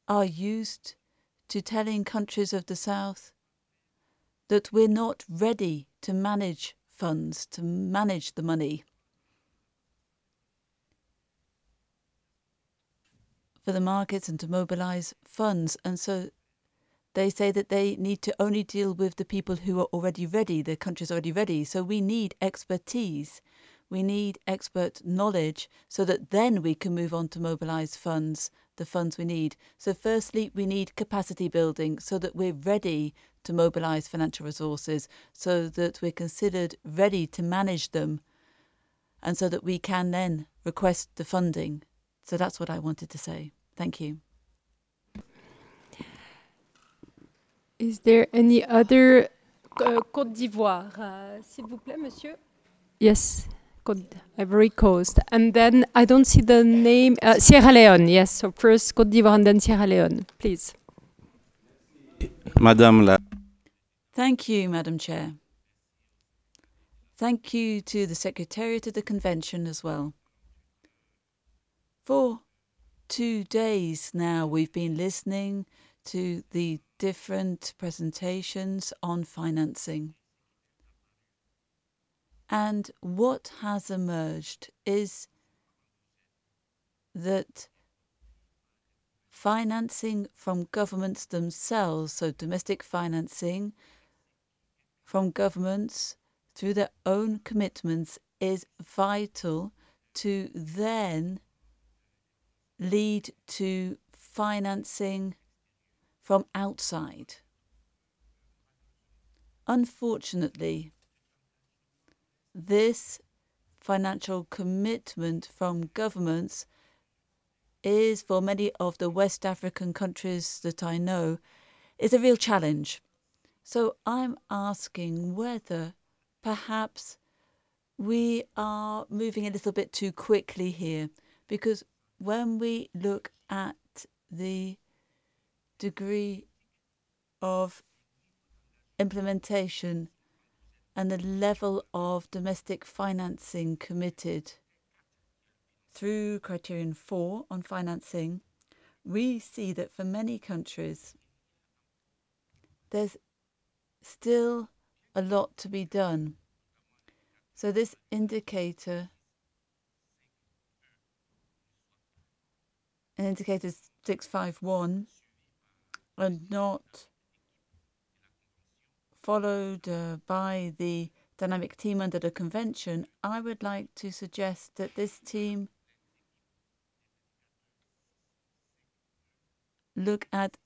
are used to telling countries of the South that we're not ready to manage funds, to manage the money for the markets and to mobilize funds. And so they say that they need to only deal with the people who are already ready, the countries already ready. So we need expertise. We need expert knowledge so that then we can move on to mobilize funds, the funds we need. So firstly, we need capacity building so that we're ready to mobilize financial resources, so that we're considered ready to manage them, and so that we can then request the funding. So that's what I wanted to say. Thank you. Is there any other Côte d'Ivoire, s'il vous plaît, monsieur? Yes, Côte Ivory Coast. And then I don't see the name. Sierra Leone, yes. So first Côte d'Ivoire and then Sierra Leone, please. Madame la Thank you, Madam Chair. Thank you to the Secretariat of the Convention as well. For 2 days now, we've been listening to the different presentations on financing. And what has emerged is that financing from governments themselves, so domestic financing from governments through their own commitments, is vital to then lead to financing from outside. Unfortunately, this financial commitment from governments is, for many of the West African countries that I know, is a real challenge. So I'm asking whether perhaps we are moving a little bit too quickly here, because when we look at the degree of implementation and the level of domestic financing committed through Criterion 4 on financing, we see that for many countries there's still a lot to be done. So this indicator indicator 651 are not followed by the dynamic team under the convention. I would like to suggest that this team look at